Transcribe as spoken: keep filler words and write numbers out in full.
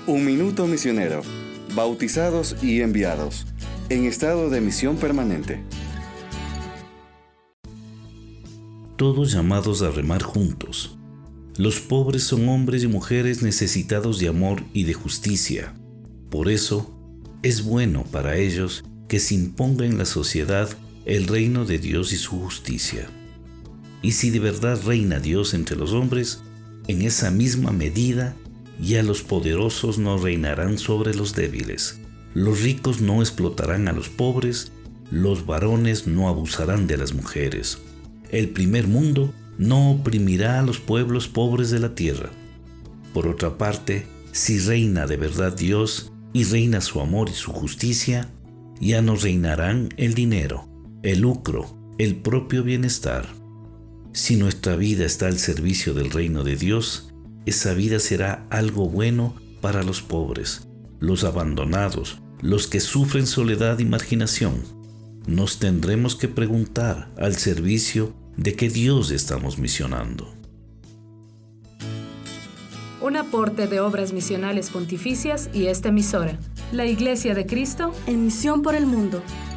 Un minuto misionero. Bautizados y enviados. En estado de misión permanente. Todos llamados a remar juntos. Los pobres son hombres y mujeres necesitados de amor y de justicia. Por eso, es bueno para ellos que se imponga en la sociedad el reino de Dios y su justicia. Y si de verdad reina Dios entre los hombres, en esa misma medida ya los poderosos no reinarán sobre los débiles. Los ricos no explotarán a los pobres, los varones no abusarán de las mujeres. El primer mundo no oprimirá a los pueblos pobres de la tierra. Por otra parte, si reina de verdad Dios y reina su amor y su justicia, ya no reinarán el dinero, el lucro, el propio bienestar. Si nuestra vida está al servicio del reino de Dios, esa vida será algo bueno para los pobres, los abandonados, los que sufren soledad y marginación. Nos tendremos que preguntar al servicio de qué Dios estamos misionando. Un aporte de Obras Misionales Pontificias y esta emisora, la Iglesia de Cristo, en misión por el mundo.